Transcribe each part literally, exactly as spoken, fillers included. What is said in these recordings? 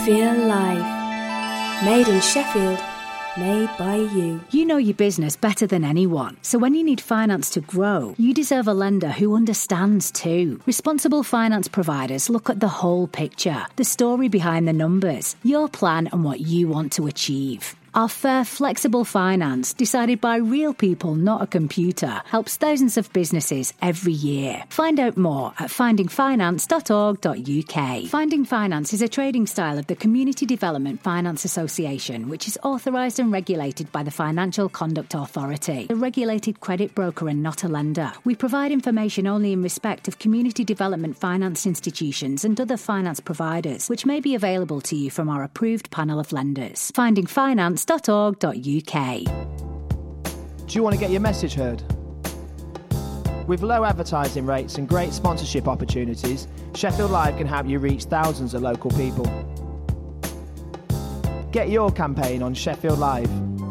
Feel life. Made in Sheffield. Made by you. You know your business better than anyone. So when you need finance to grow, you deserve a lender who understands too. Responsible finance providers look at the whole picture, the story behind the numbers, your plan and what you want to achieve. Our fair, flexible finance, decided by real people, not a computer, helps thousands of businesses every year. Find out more at finding finance dot org dot U K. Finding Finance is a trading style of the Community Development Finance Association, which is authorised and regulated by the Financial Conduct Authority, a regulated credit broker and not a lender. We provide information only in respect of community development finance institutions and other finance providers, which may be available to you from our approved panel of lenders. Finding Finance dot org dot U K. Do you want to get your message heard? With low advertising rates and great sponsorship opportunities, Sheffield Live can help you reach thousands of local people. Get your campaign on Sheffield Live.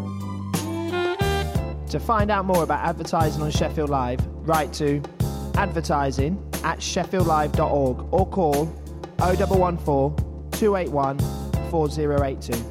To find out more about advertising on Sheffield Live, write to advertising at sheffield live dot org or call oh one one four, two eight one, four oh eight two.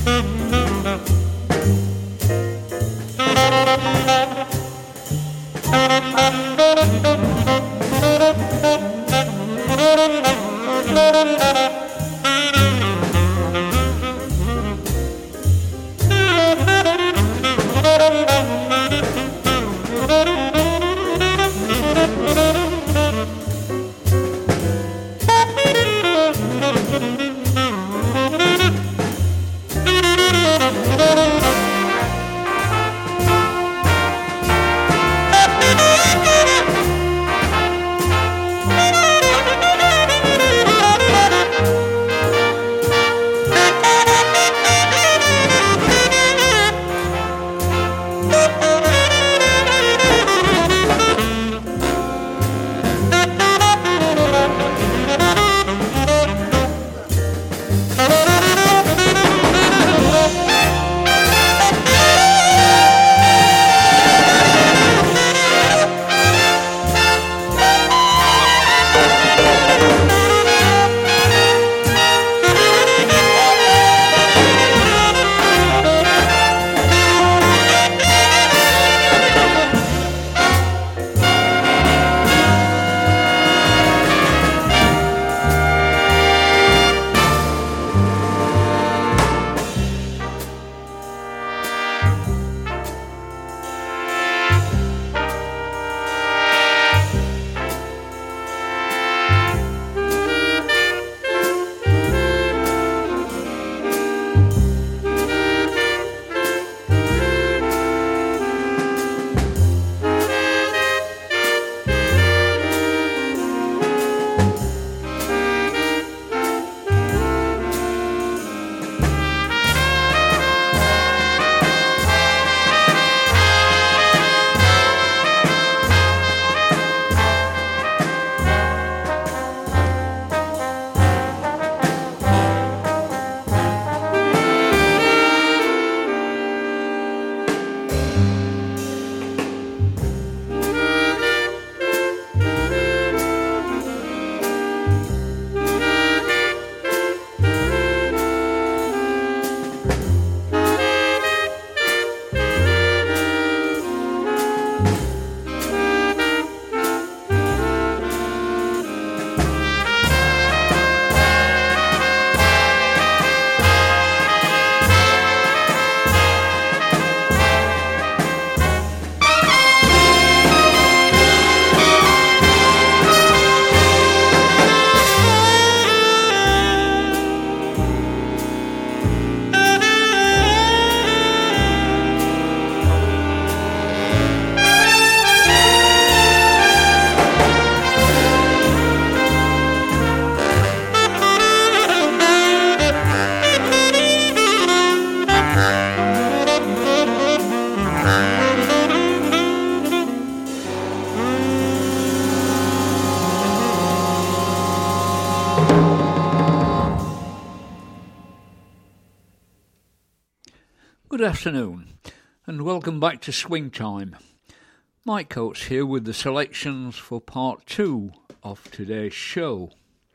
Good afternoon and welcome back to Swing Time. Mike Coates here with the selections for part two of today's show.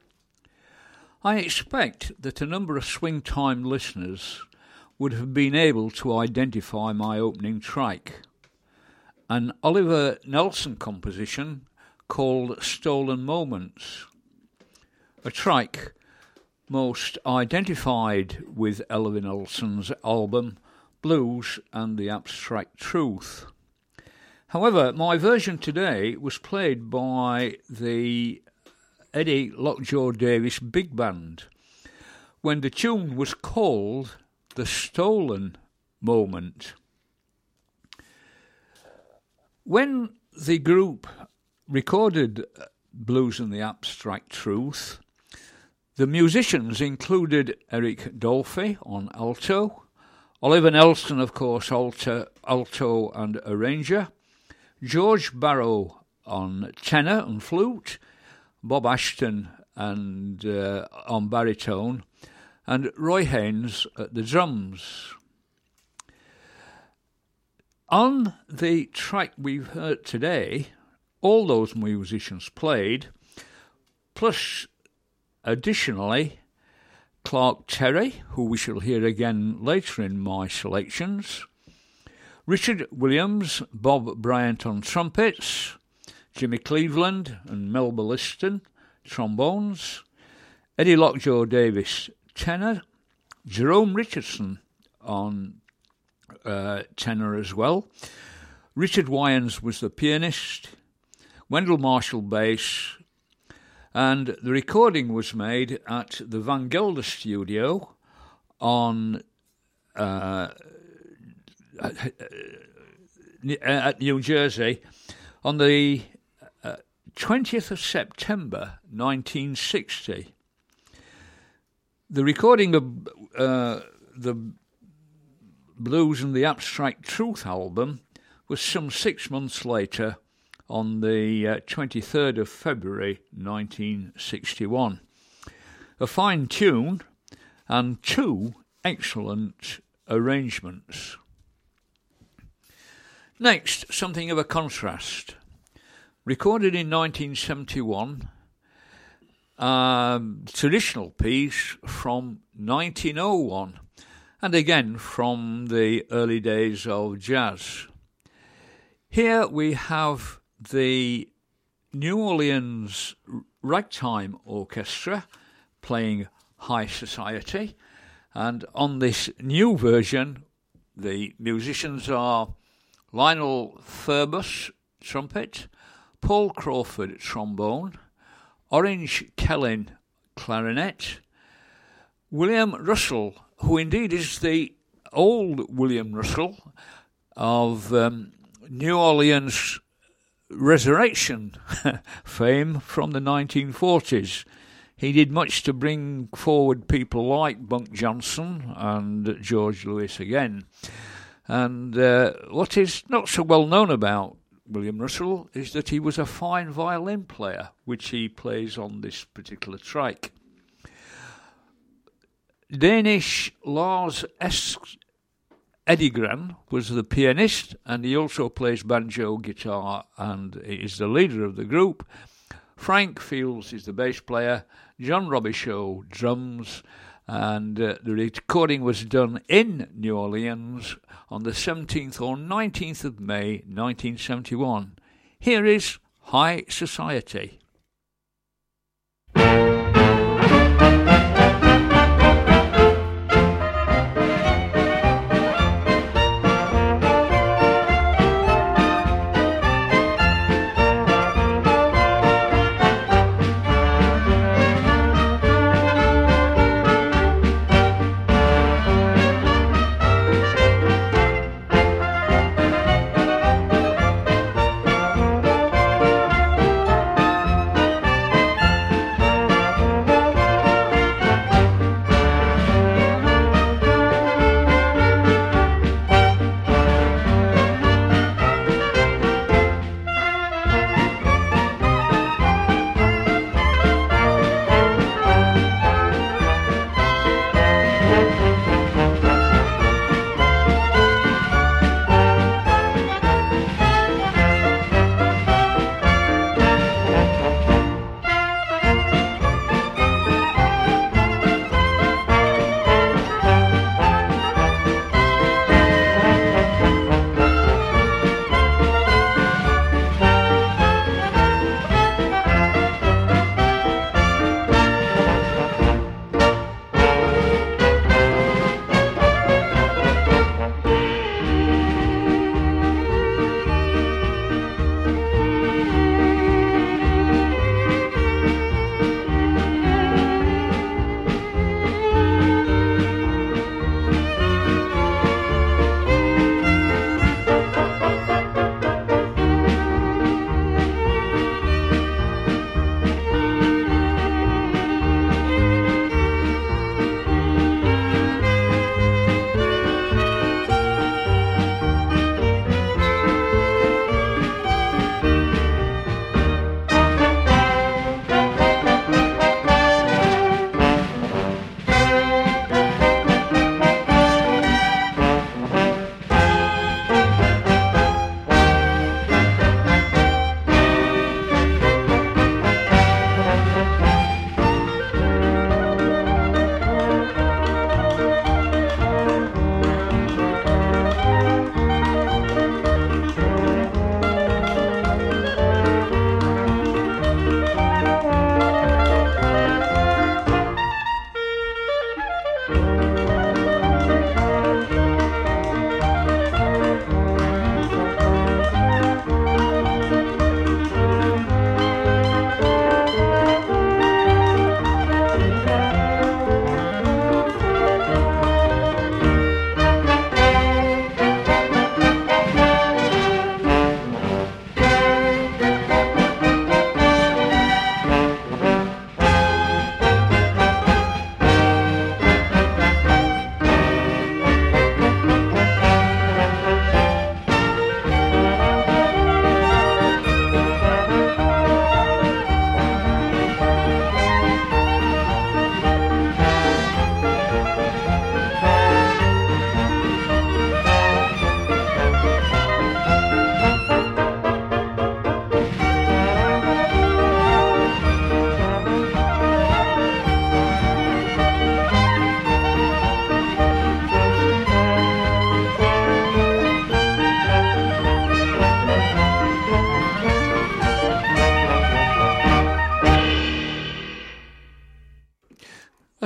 I expect that a number of Swing Time listeners would have been able to identify my opening track, an Oliver Nelson composition called Stolen Moments, a track most identified with Oliver Nelson's album Blues and the Abstract Truth. However, my version today was played by the Eddie Lockjaw Davis Big Band when the tune was called The Stolen Moment. When the group recorded Blues and the Abstract Truth, the musicians included Eric Dolphy on alto, Oliver Nelson, of course, alto, alto and arranger, George Barrow on tenor and flute, Bob Ashton and uh, on baritone, and Roy Haynes at the drums. On the track we've heard today, all those musicians played, plus additionally Clark Terry, who we shall hear again later in my selections, Richard Williams, Bob Bryant on trumpets, Jimmy Cleveland and Melba Liston, trombones, Eddie Lockjaw Davis, tenor, Jerome Richardson on uh, tenor as well, Richard Wyans was the pianist, Wendell Marshall bass, and the recording was made at the Van Gelder studio on uh, at New Jersey on the uh, twentieth of September nineteen sixty. The recording of uh, the Blues and the Abstract Truth album was some six months later, on the uh, twenty-third of February nineteen sixty-one. A fine tune and two excellent arrangements. Next, something of a contrast. Recorded in nineteen seventy-one, a traditional piece from nineteen oh one, and again from the early days of jazz. Here we have the New Orleans Ragtime Orchestra playing High Society, and on this new version the musicians are Lionel Thurbus, trumpet, Paul Crawford, trombone, Orange Kellin, clarinet, William Russell, who indeed is the old William Russell of um, New Orleans Resurrection fame from the nineteen forties. He did much to bring forward people like Bunk Johnson and George Lewis again. And uh, what is not so well known about William Russell is that he was a fine violin player, which he plays on this particular track. Danish Lars S. Edigran was the pianist, and he also plays banjo, guitar, and is the leader of the group. Frank Fields is the bass player, John Robichaud drums, and uh, the recording was done in New Orleans on the seventeenth or nineteenth of May nineteen seventy-one. Here is High Society.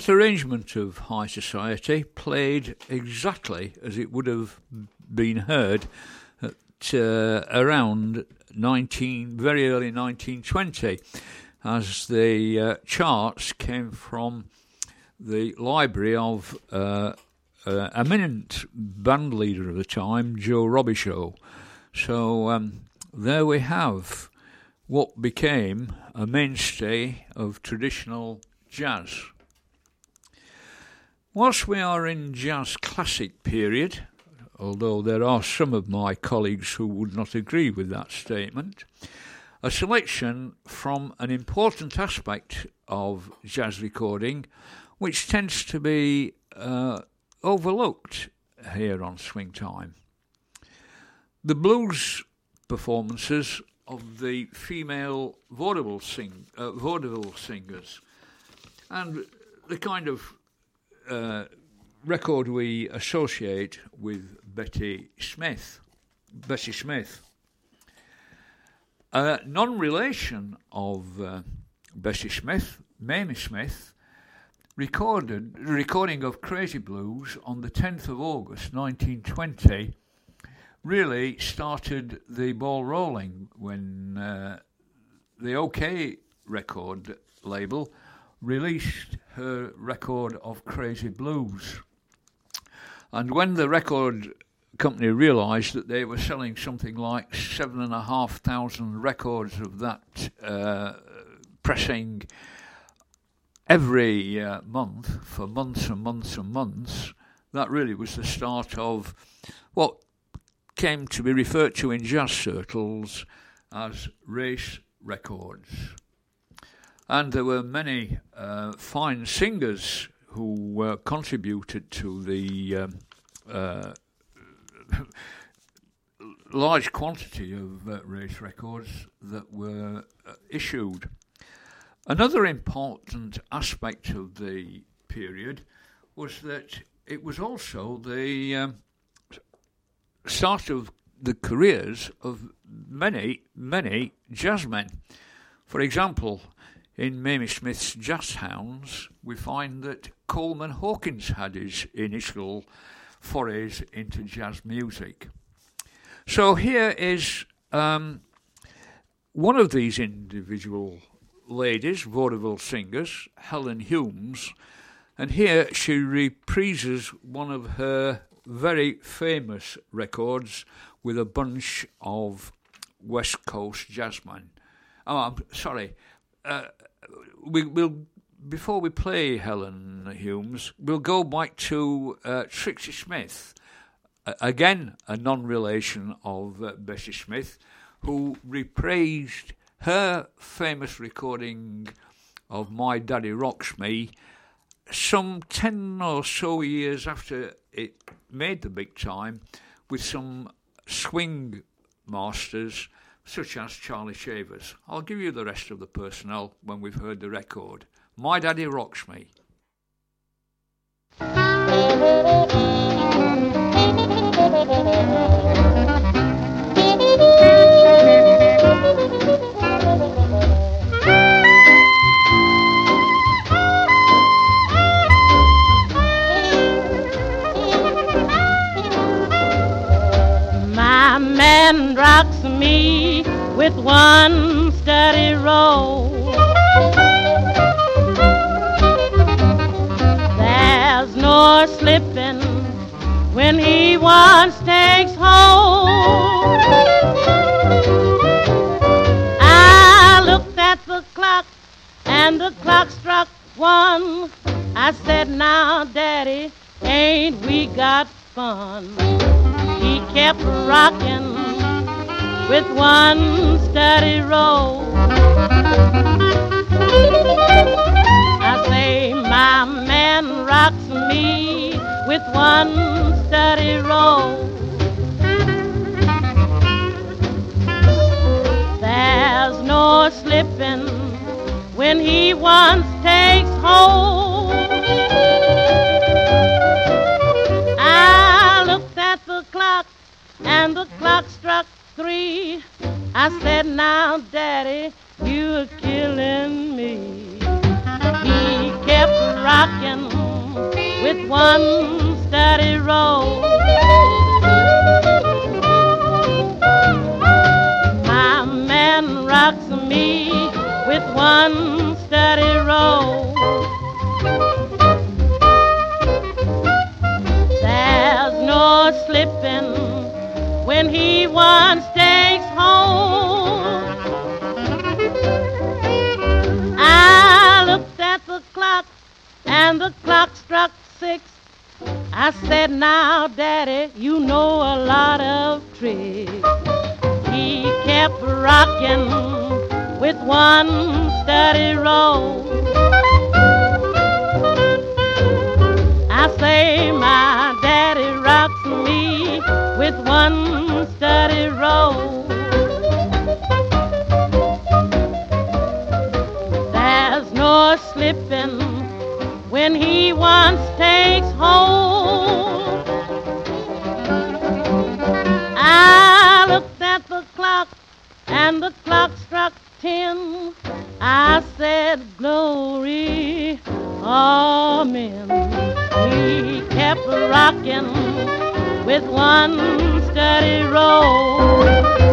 That arrangement of high society played exactly as it would have been heard at uh, around nineteen, very early nineteen twenty, as the uh, charts came from the library of uh, uh, eminent band leader of the time, Joe Robichaud. So um, there we have what became a mainstay of traditional jazz. Whilst we are in jazz classic period, although there are some of my colleagues who would not agree with that statement, a selection from an important aspect of jazz recording which tends to be uh, overlooked here on Swing Time. The blues performances of the female vaudeville, sing, uh, vaudeville singers, and the kind of uh, record we associate with Betty Smith. Bessie Smith. A non-relation of uh, Bessie Smith, Mamie Smith, recorded a recording of Crazy Blues on the tenth of August nineteen twenty, really started the ball rolling when uh, the OK record label released her record of Crazy Blues. And when the record company realised that they were selling something like seven and a half thousand records of that uh, pressing every uh, month for months and months and months, that really was the start of what came to be referred to in jazz circles as race records. And there were many uh, fine singers who uh, contributed to the um, uh, large quantity of uh, race records that were uh, issued. Another important aspect of the period was that it was also the um, start of the careers of many, many jazzmen. For example, in Mamie Smith's Jazz Hounds, we find that Coleman Hawkins had his initial forays into jazz music. So here is um, one of these individual ladies, vaudeville singers, Helen Humes, and here she reprises one of her very famous records with a bunch of West Coast jazzmen. Oh, I'm sorry. Uh, we will before we play Helen Humes, we'll go back to uh, Trixie Smith, uh, again a non-relation of uh, Bessie Smith, who reprised her famous recording of My Daddy Rocks Me some ten or so years after it made the big time, with some swing masters such as Charlie Shavers. I'll give you the rest of the personnel when we've heard the record. My Daddy Rocks Me. My man rocks me with one steady roll. There's no slipping when he once takes hold. I looked at the clock and the clock struck one. I said, now, Daddy, ain't we got fun? He kept rocking with one steady roll. I say, my man rocks me with one steady roll. There's no slipping when he once takes hold. I looked at the clock and the clock struck three. I said, now, Daddy, you're killing me. He kept kept rocking with one steady roll. My man rocks me with one steady roll. There's no slipping when he once takes hold. I looked at the clock and the clock struck six. I said, now, Daddy, you know a lot of tricks. He kept rocking with one steady roll. I say, my daddy rocks me with one steady roll. There's no slipping when he once takes hold. I looked at the clock and the clock struck ten. I said, glory, amen. He kept rocking with one steady roll.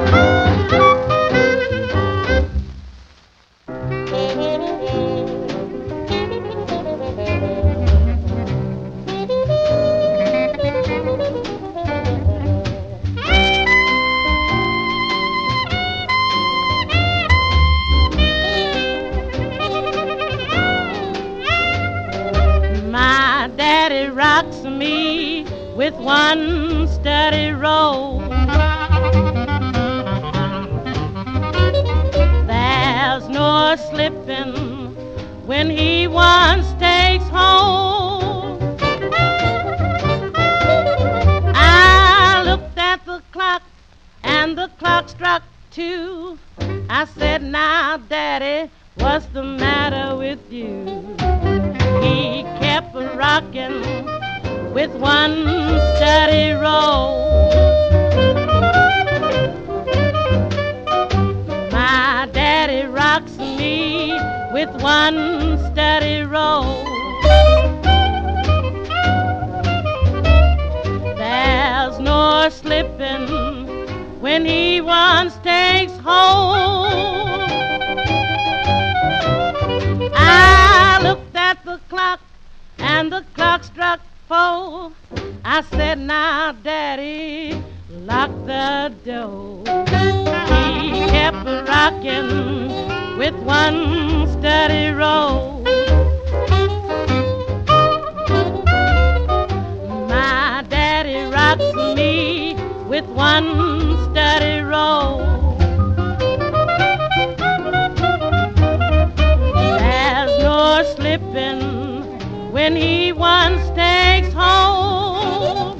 My daddy rocks me with one steady roll. There's no slipping when he once takes hold. I looked at the clock and the clock struck two. I said, now, Daddy, what's the matter with you? He kept rocking with one steady roll. My daddy rocks me with one steady roll. There's no slipping when he once takes hold. I looked at the clock and the clock struck four. I said, now, Daddy, lock the door. He kept rocking with one steady roll. My daddy rocks me with one steady roll. There's no slipping when he once takes hold.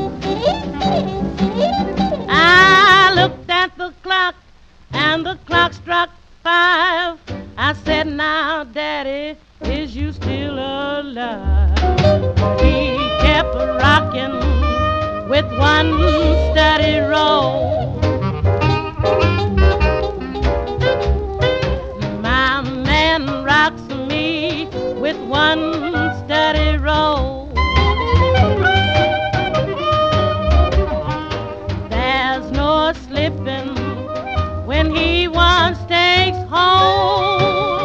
I looked at the clock and the clock struck five. I said, now, Daddy, is you still alive? He kept rocking with one steady roll. My man rocks me with one steady roll. There's no slipping when he once takes hold.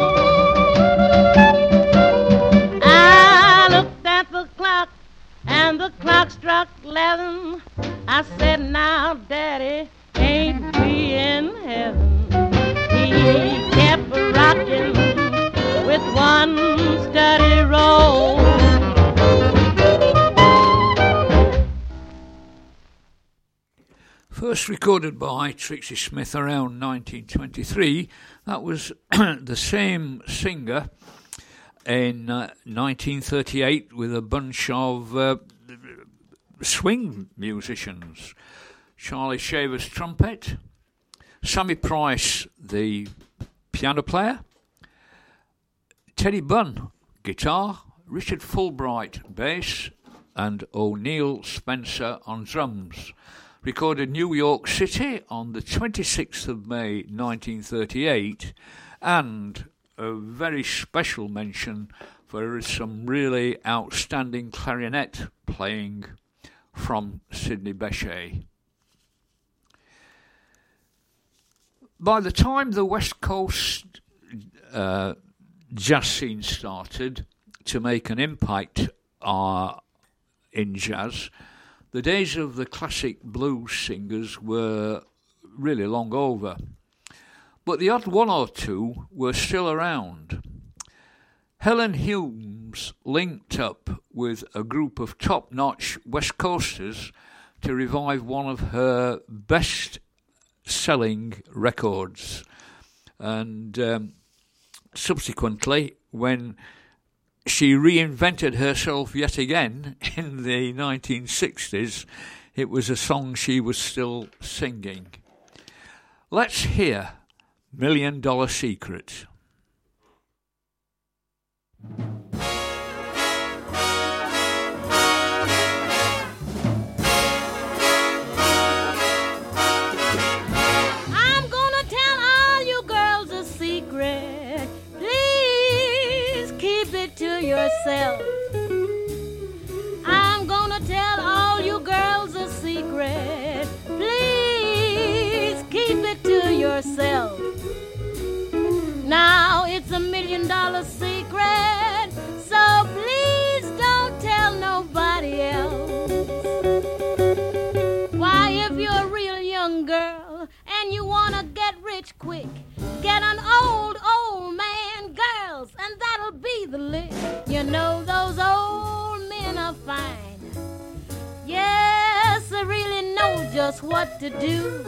I looked at the clock and the clock struck eleven. I said, now, Daddy, ain't we in heaven? He kept rocking with one steady roll. First recorded by Trixie Smith around nineteen twenty-three, that was the same singer in uh, nineteen thirty-eight with a bunch of uh, swing musicians. Charlie Shaver's trumpet, Sammy Price, the piano player, Teddy Bunn, guitar, Richard Fulbright, bass, and O'Neill Spencer on drums. Recorded New York City on the twenty-sixth of May nineteen thirty-eight, and a very special mention for some really outstanding clarinet playing from Sidney Bechet. By the time the West Coast uh, jazz scene started to make an impact uh, in jazz, the days of the classic blues singers were really long over. But the odd one or two were still around. Helen Humes linked up with a group of top-notch West Coasters to revive one of her best-selling records. And um, subsequently, when she reinvented herself yet again in the nineteen sixties, it was a song she was still singing. Let's hear Million Dollar Secret. I'm gonna tell all you girls a secret. Please keep it to yourself. I'm gonna tell all you girls a secret. Please keep it to yourself. Now it's a million dollar secret, so please don't tell nobody else. Why, if you're a real young girl and you wanna get rich quick, get an old, old man, girls, and that'll be the lick. You know those old men are fine. Yes, they really know just what to do.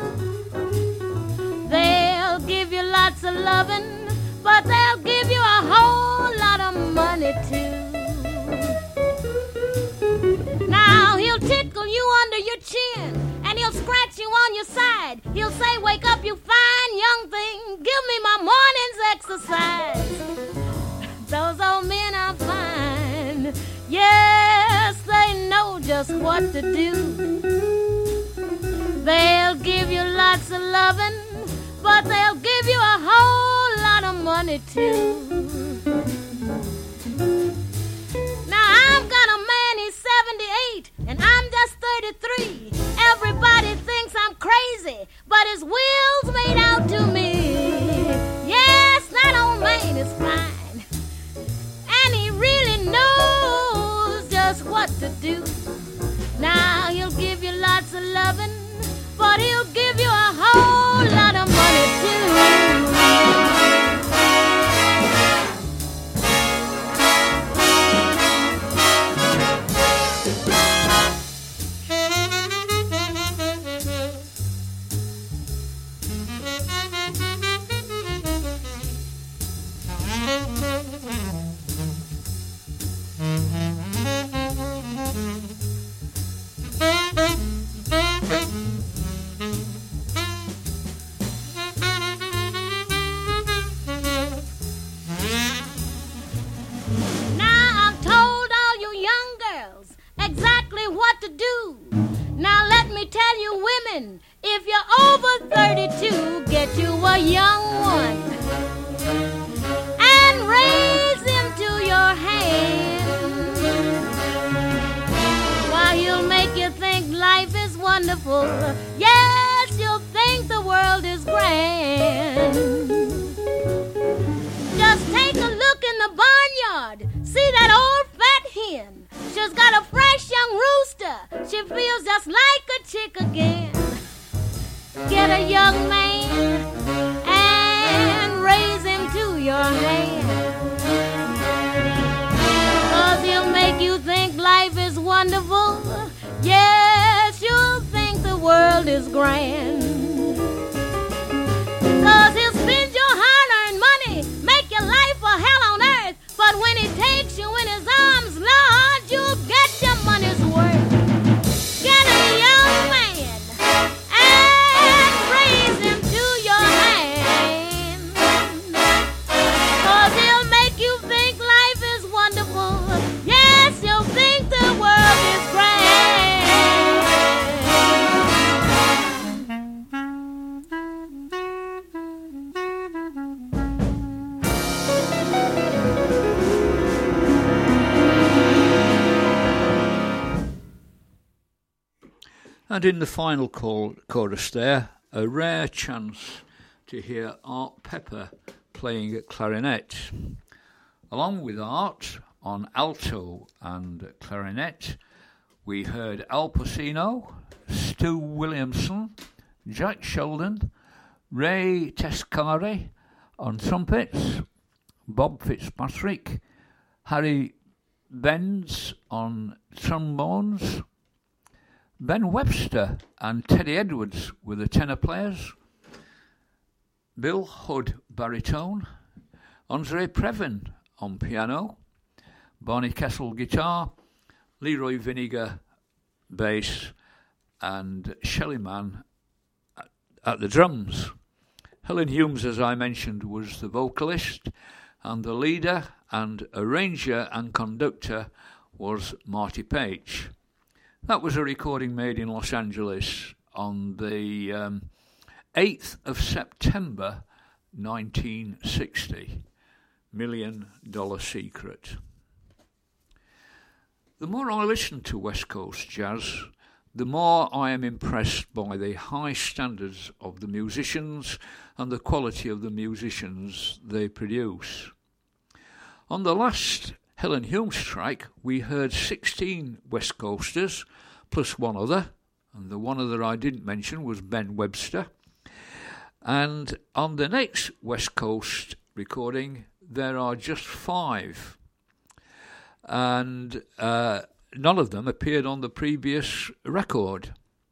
They'll give you lots of loving, but they'll give you a whole lot of money too. Now he'll tickle you under your chin, and he'll scratch you on your side. He'll say, wake up, you fine young thing, give me my morning's exercise. Those old men are fine. Yes, they know just what to do. They'll give you lots of loving, but they'll give you a whole lot of money too. Now I've got a man, he's seventy-eight, and I'm just thirty-three. Everybody thinks I'm crazy, but his will's made out to me. Yes, that old man is fine, and he really knows just what to do. Now he'll give you lots of loving, but he'll give you a whole lot of money too. If you're over thirty-two, get you a young one and raise him to your hand. Why, he'll make you think life is wonderful. Yes, you'll think the world is grand. Just take a look in the barnyard. See that old fat hen? She's got a fresh young rooster. She feels just like a chick again. Get a young man and raise him to your hand. 'Cause he'll make you think life is wonderful. Yes, you'll think the world is grand. 'Cause he'll spend your hard-earned money, make your life a hell on earth. But when he takes you in his arms, Lord, you'll get your money's worth. Get a young man and raise him to your hand. 'Cause he'll make you think life is wonderful. Yes, you'll think the world is grand. And in the final chorus there, a rare chance to hear Art Pepper playing at clarinet. Along with Art on alto and clarinet, we heard Al Pacino, Stu Williamson, Jack Sheldon, Ray Tescari on trumpets, Bob Fitzpatrick, Harry Benz on trombones, Ben Webster and Teddy Edwards were the tenor players, Bill Hood baritone, Andre Previn on piano, Barney Kessel guitar, Leroy Vinegar bass, and Shelley Mann at, at the drums. Helen Humes, as I mentioned, was the vocalist, and the leader and arranger and conductor was Marty Page. That was a recording made in Los Angeles on the um, eighth of September nineteen sixty. Million Dollar Secret. The more I listen to West Coast jazz, the more I am impressed by the high standards of the musicians and the quality of the musicians they produce. On the last Helen Humes track, we heard sixteen West Coasters, plus one other, and the one other I didn't mention was Ben Webster. And on the next West Coast recording, there are just five. And uh, none of them appeared on the previous record.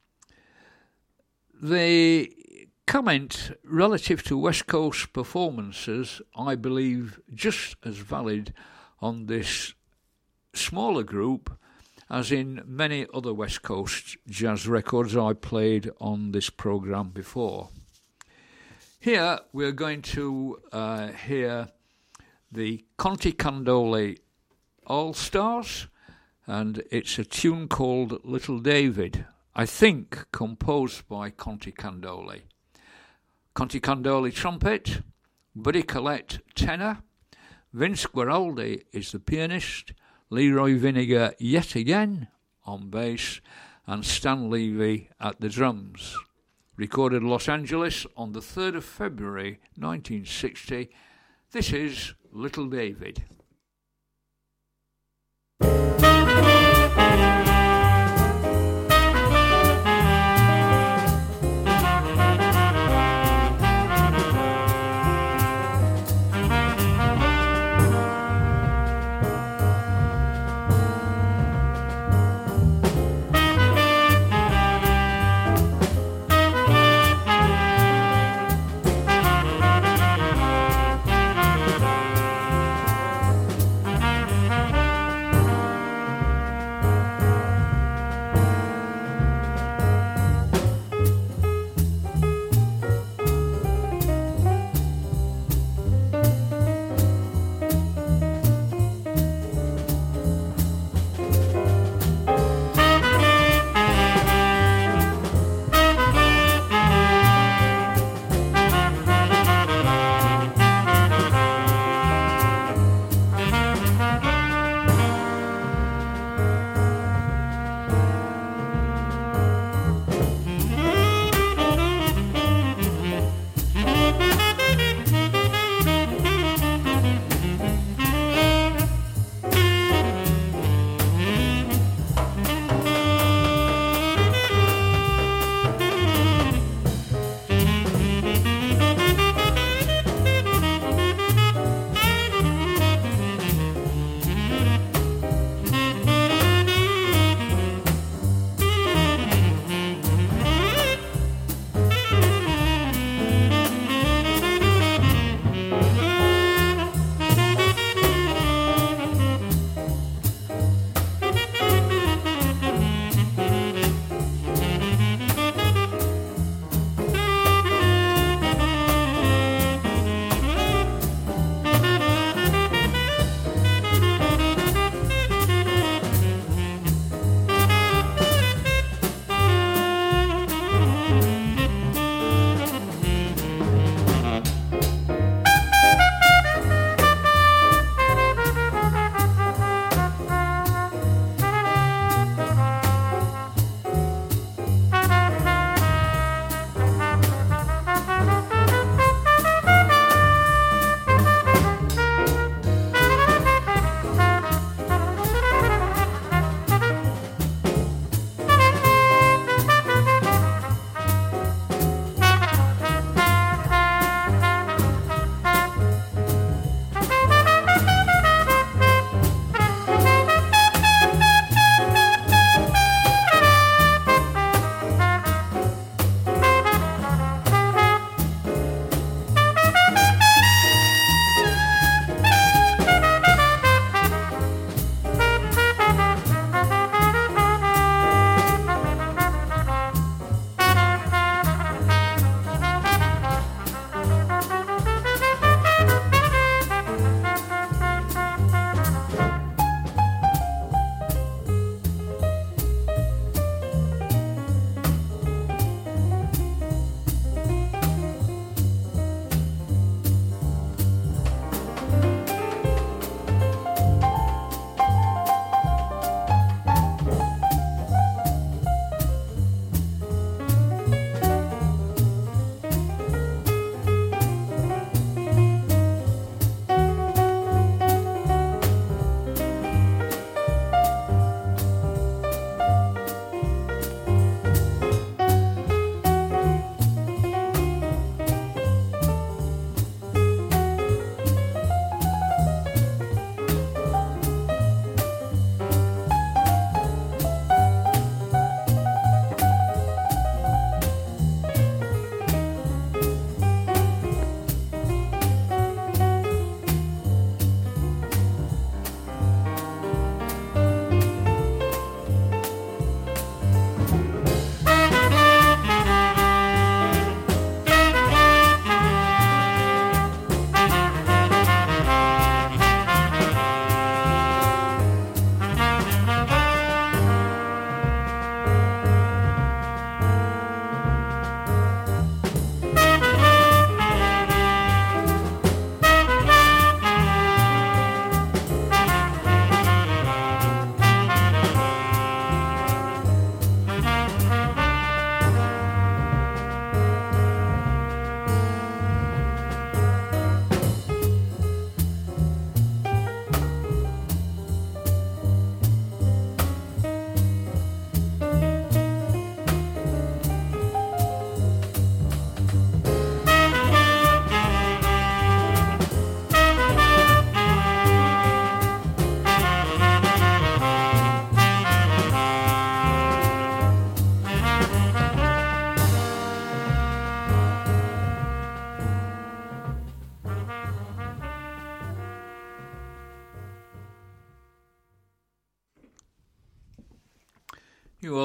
The comment relative to West Coast performances, I believe, just as valid on this smaller group as in many other West Coast jazz records I played on this programme before. Here we're going to uh, hear the Conti Candole All-Stars, and it's a tune called Little David, I think composed by Conti Candole. Conti Candole trumpet, Buddy Collette tenor, Vince Guaraldi is the pianist, Leroy Vinegar yet again on bass, and Stan Levy at the drums. Recorded Los Angeles on the third of February nineteen sixty. This is Little David.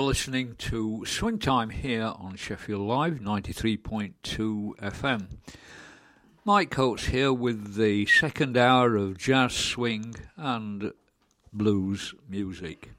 listening to Swing Time here on Sheffield Live ninety-three point two F M. Mike Coates here with the second hour of jazz, swing and blues music.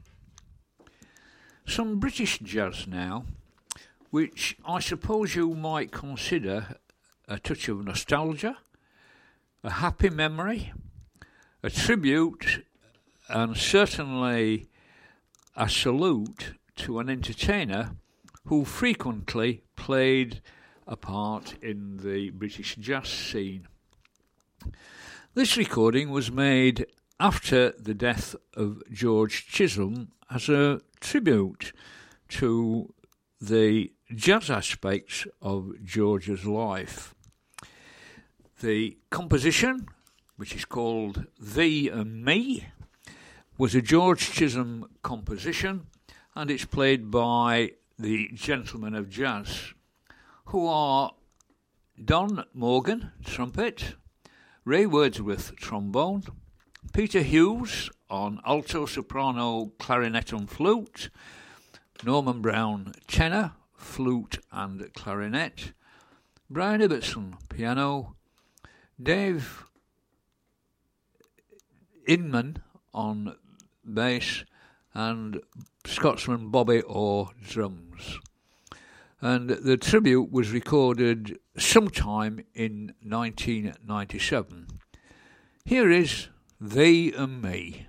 Some British jazz now, which I suppose you might consider a touch of nostalgia, a happy memory, a tribute, and certainly a salute to an entertainer who frequently played a part in the British jazz scene. This recording was made after the death of George Chisholm as a tribute to the jazz aspects of George's life. The composition, which is called Thee and Me, was a George Chisholm composition, and it's played by the Gentlemen of Jazz, who are Don Morgan, trumpet, Ray Wordsworth, trombone, Peter Hughes on alto, soprano, clarinet and flute, Norman Brown, tenor, flute and clarinet, Brian Ibbotson, piano, Dave Inman on bass, and Scotsman Bobby Orr drums. And the tribute was recorded sometime in nineteen ninety-seven. Here is Thee and Me.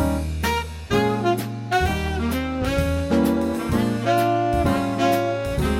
Thank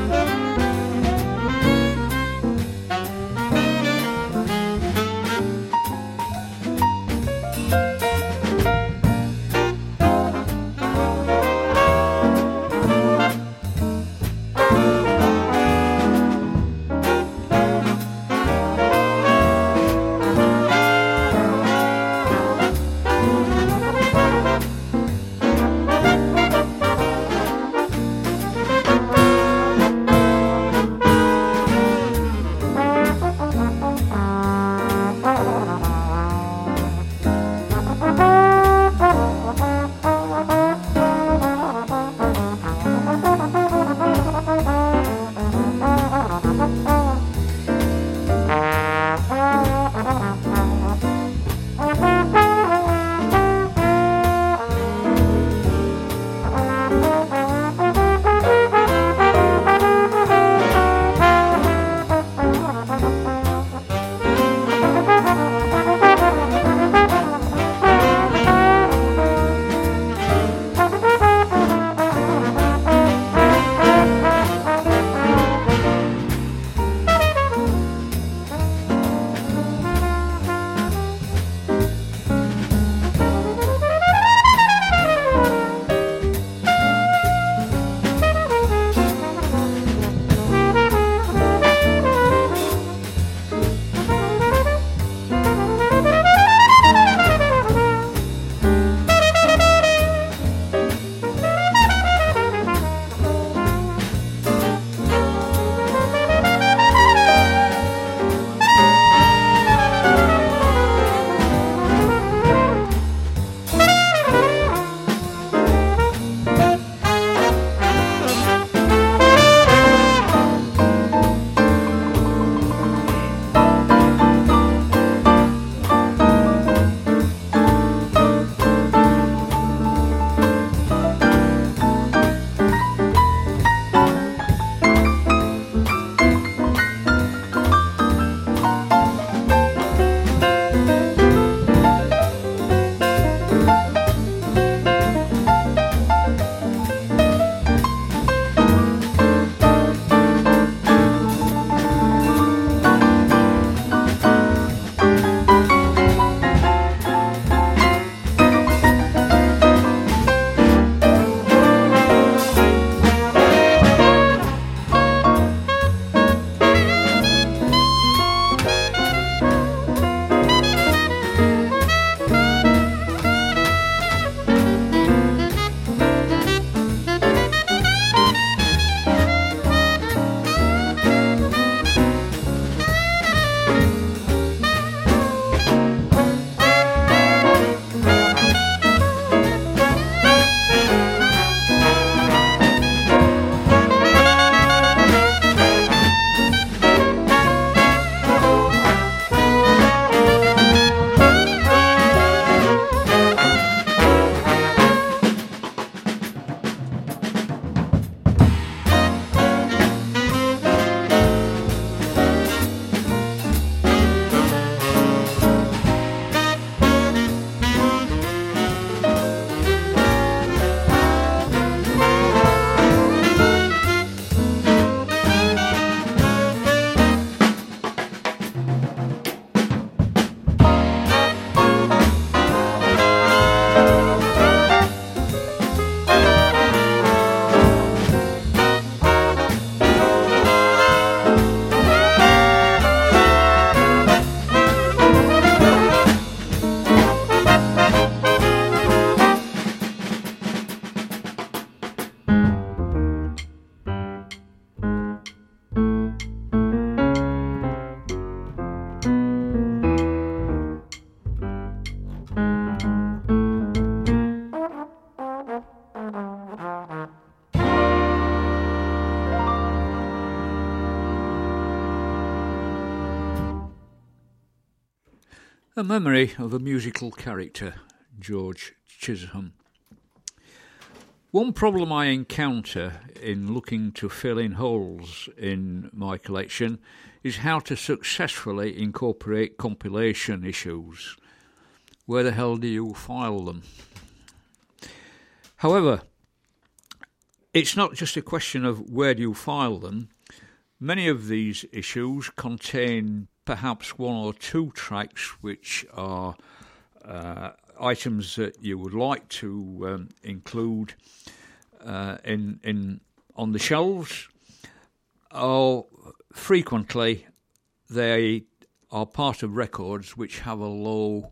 A memory of a musical character, George Chisholm. One problem I encounter in looking to fill in holes in my collection is how to successfully incorporate compilation issues. Where the hell do you file them? However, it's not just a question of where do you file them. Many of these issues contain perhaps one or two tracks which are uh, items that you would like to um, include uh, in in on the shelves, or frequently they are part of records which have a low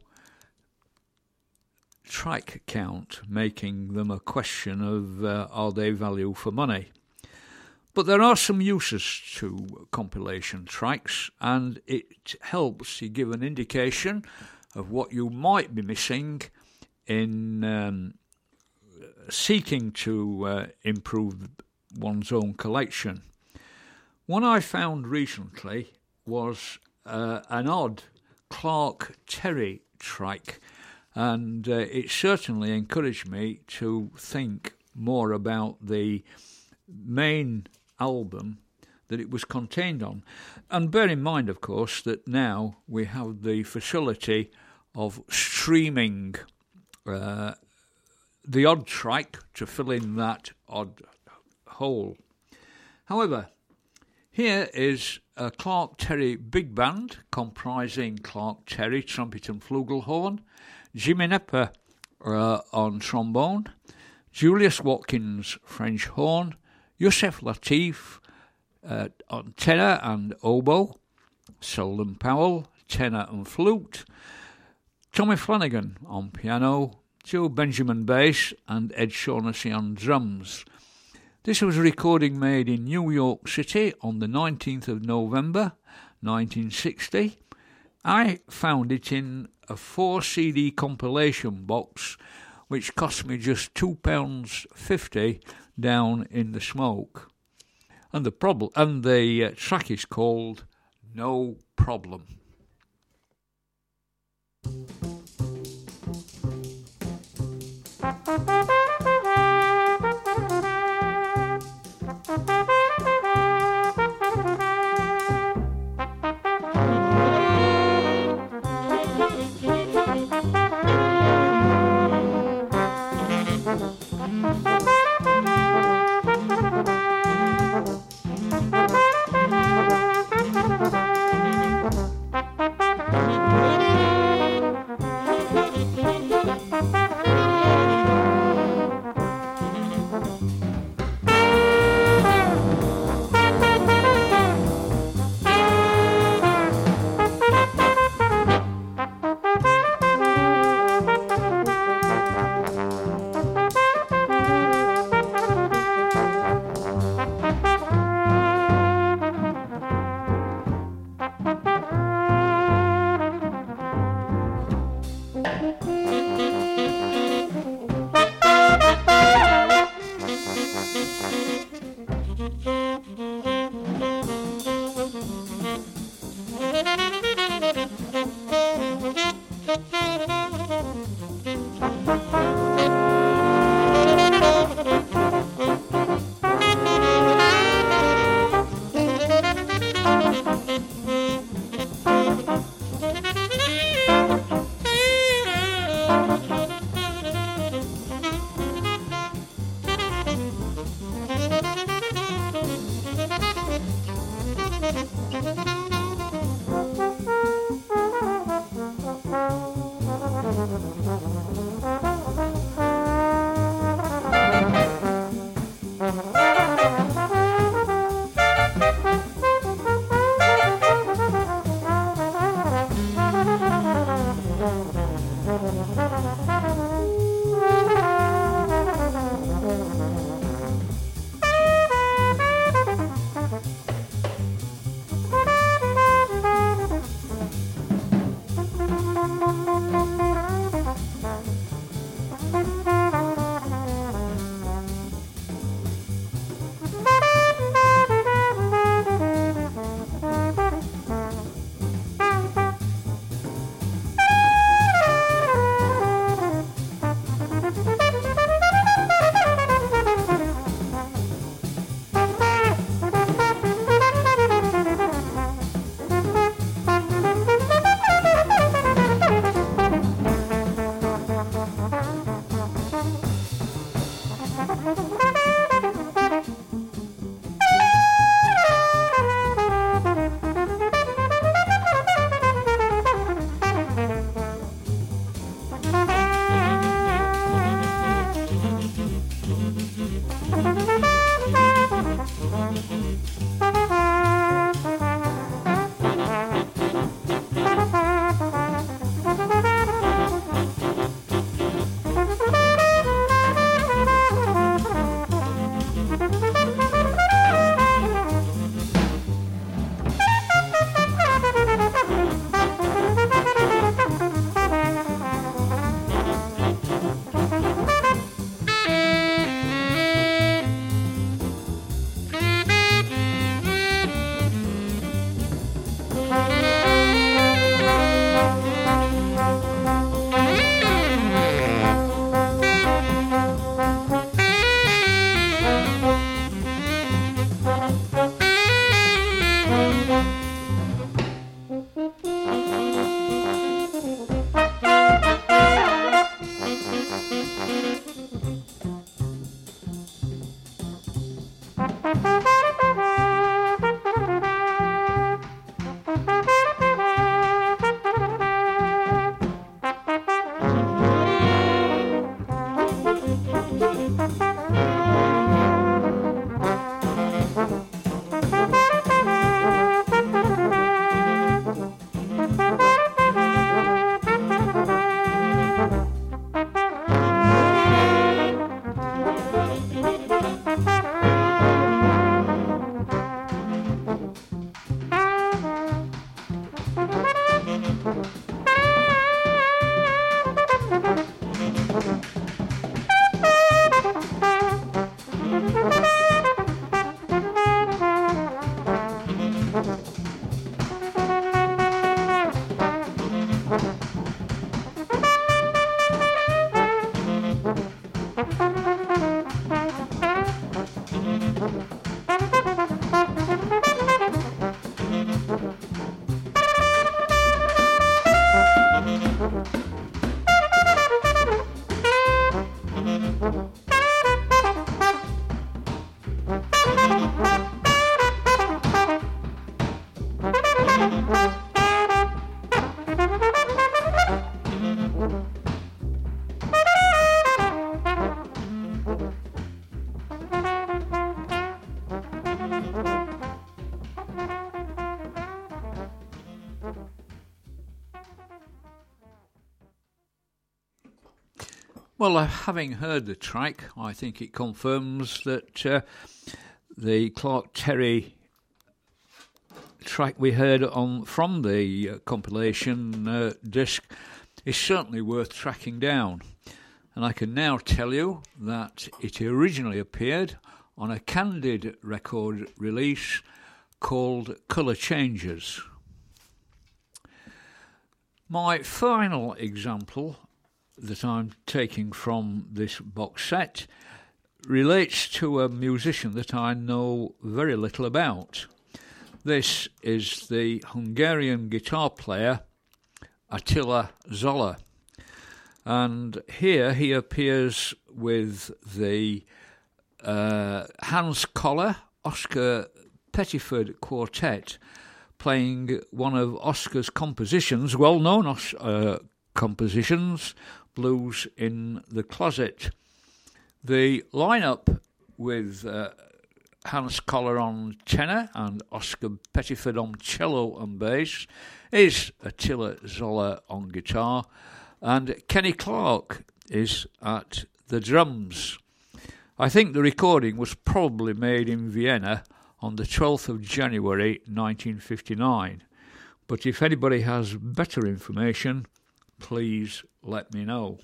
track count, making them a question of uh, are they value for money. But there are some uses to compilation tracks, and it helps to give an indication of what you might be missing in um, seeking to uh, improve one's own collection. One I found recently was uh, an odd Clark Terry track, and uh, it certainly encouraged me to think more about the main album that it was contained on. And bear in mind, of course, that now we have the facility of streaming uh, the odd track to fill in that odd hole. However, here is a Clark Terry big band comprising Clark Terry trumpet and flugelhorn, Jimmy Nepper uh, on trombone, Julius Watkins French horn, Yusef Lateef uh, on tenor and oboe, Selden Powell tenor and flute, Tommy Flanagan on piano, Joe Benjamin bass, and Ed Shaughnessy on drums. This was a recording made in New York City on the nineteenth of November nineteen sixty. I found it in a four C D compilation box, which cost me just two pounds fifty down in the smoke. And the problem, and the uh, track is called No Problem. Well, uh, having heard the track, I think it confirms that uh, the Clark Terry track we heard on from the uh, compilation uh, disc is certainly worth tracking down. And I can now tell you that it originally appeared on a Candid record release called Colour Changes. My final example that I'm taking from this box set relates to a musician that I know very little about. This is the Hungarian guitar player Attila Zoller, and here he appears with the uh, Hans Koller Oscar Pettiford Quartet, playing one of Oscar's compositions, well-known uh, compositions, Blues in the Closet. The lineup with uh, Hans Koller on tenor and Oscar Pettiford on cello and bass is Attila Zoller on guitar, and Kenny Clark is at the drums. I think the recording was probably made in Vienna on the twelfth of January nineteen fifty-nine, but if anybody has better information, please let me know.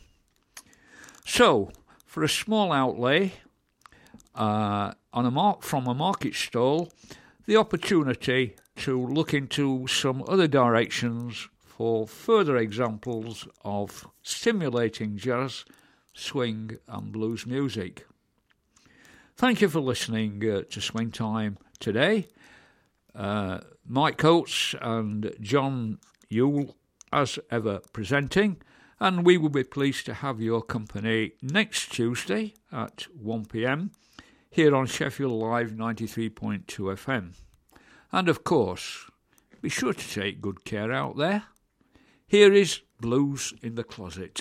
So, for a small outlay uh, on a mark from a market stall, the opportunity to look into some other directions for further examples of stimulating jazz, swing and blues music. Thank you for listening uh, to Swing Time today. Uh, Mike Coates and John Yule as ever presenting, and we will be pleased to have your company next Tuesday at one p m here on Sheffield Live ninety-three point two F M. And of course, be sure to take good care out there. Here is Blues in the Closet.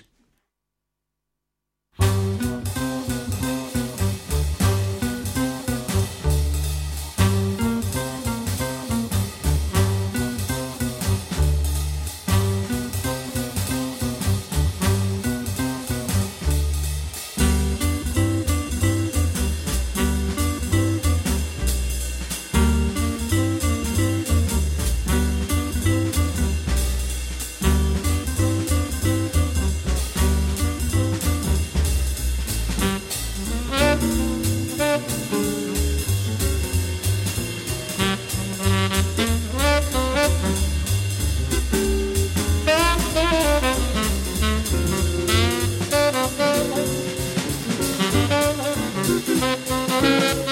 Thank you.